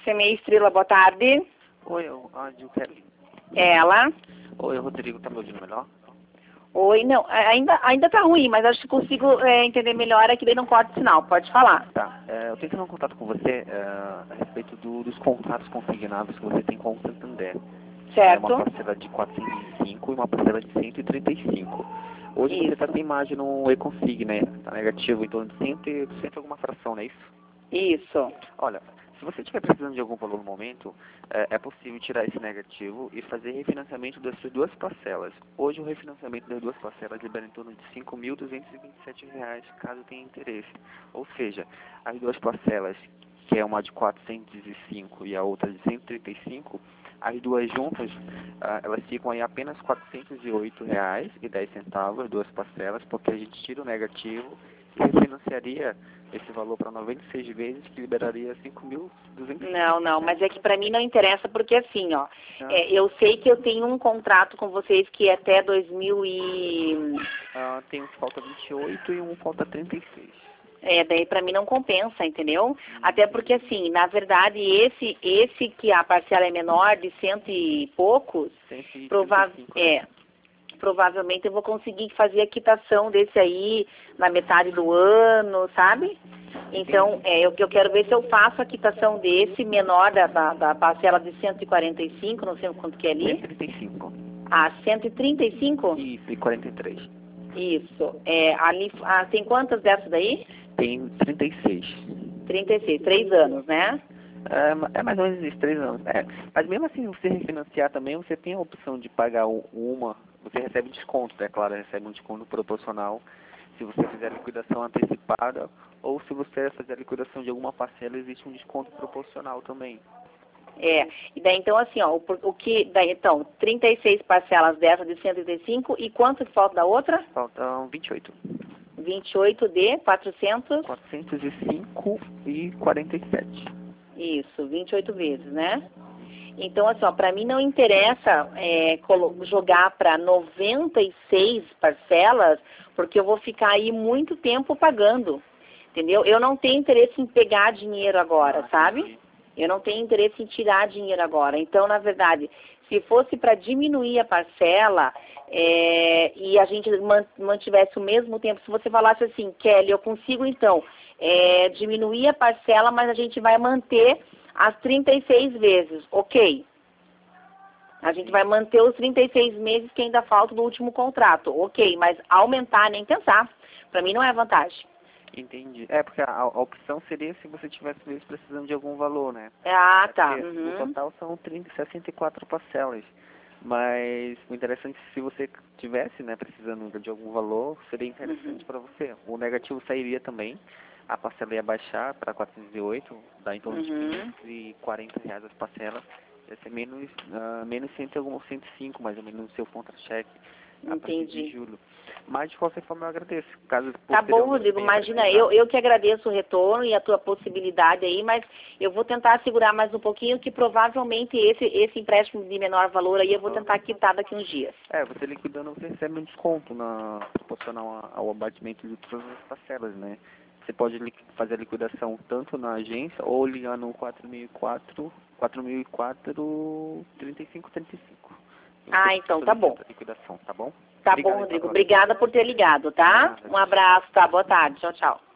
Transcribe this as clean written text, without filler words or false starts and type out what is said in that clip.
Semeia Estrela, boa tarde. Oi, a Gil Kelly. Ela. Oi, Rodrigo, tá me ouvindo melhor? Oi, não, ainda tá ruim, mas acho que consigo entender melhor aqui, daí não corta o sinal, pode falar. Tá, eu tenho que ter um contato com você a respeito dos contratos consignados que você tem com o Santander. É uma Certo? parcela de 405 e uma parcela de 135. Hoje você Isso. está sem imagem no e-config, né? Tá negativo em torno de 100 alguma fração, não é isso? Isso. Olha, se você estiver precisando de algum valor no momento, é possível tirar esse negativo e fazer refinanciamento dessas duas parcelas. Hoje o refinanciamento das duas parcelas libera em torno de R$ 5.227, caso tenha interesse. Ou seja, as duas parcelas, que é uma de 405 e a outra de 135, as duas juntas, elas ficam aí apenas R$ 408,10, duas parcelas, porque a gente tira o negativo e refinanciaria esse valor para 96 vezes, que liberaria 5.200. Não, mas é que pra mim não interessa, porque assim, ó, eu sei que eu tenho um contrato com vocês que é até 2000 e... Tem um que falta 28 e um falta 36. Daí pra mim não compensa, entendeu? Até porque assim, na verdade, esse que a parcela é menor, de cento e poucos, 135, né? provavelmente eu vou conseguir fazer a quitação desse aí na metade do ano, sabe? Então, eu quero ver se eu faço a quitação desse menor da parcela de 145, não sei quanto que é ali. 135. Ah, 135? Isso, e 43. Isso. Ali, tem quantas dessas daí? Tem 36. 36, 3 anos, né? É mais ou menos isso, 3 anos. Mas mesmo assim, você refinanciar também, você tem a opção de pagar uma, você recebe desconto, é claro, recebe um desconto proporcional se você fizer a liquidação antecipada, ou se você fazer a liquidação de alguma parcela, existe um desconto proporcional também. E daí então assim, ó, daí então, 36 parcelas dessa de 135 e quanto que falta da outra? Faltam 28. 28 de 400? 405 e 47. Isso, 28 vezes, né? Então, assim, ó, pra mim não interessa jogar para 96 parcelas, porque eu vou ficar aí muito tempo pagando, entendeu? Eu não tenho interesse em pegar dinheiro agora, sabe? Entendi. Eu não tenho interesse em tirar dinheiro agora. Então, na verdade, se fosse para diminuir a parcela e a gente mantivesse o mesmo tempo, se você falasse assim, Kelly, eu consigo então diminuir a parcela, mas a gente vai manter as 36 vezes, ok. A gente vai manter os 36 meses que ainda faltam do último contrato, ok, mas aumentar nem pensar. Para mim não é vantagem. Entendi. Porque a opção seria se você tivesse mesmo precisando de algum valor, né? Ah, tá. Porque no total são 64 parcelas. Mas o interessante, se você tivesse, né, precisando de algum valor, seria interessante para você. O negativo sairia também, a parcela ia baixar para 408, dá em torno de R$ 540 as parcelas. Ia ser menos 105 mais ou menos no seu contra-cheque a partir de julho. Mas de qualquer forma eu agradeço. Caso Tá bom, Rodrigo, imagina, eu que agradeço o retorno e a tua possibilidade aí, mas eu vou tentar segurar mais um pouquinho, que provavelmente esse empréstimo de menor valor aí eu vou tentar quitar daqui uns dias. Você liquidando, você recebe um desconto proporcional ao abatimento de todas as parcelas, né? Você pode fazer a liquidação tanto na agência ou ligando no 4004 3535. Ah, então tá bom. Liquidação, tá bom? Tá bom, Rodrigo. Obrigada por ter ligado, tá? Um abraço, tá? Boa tarde. Tchau, tchau.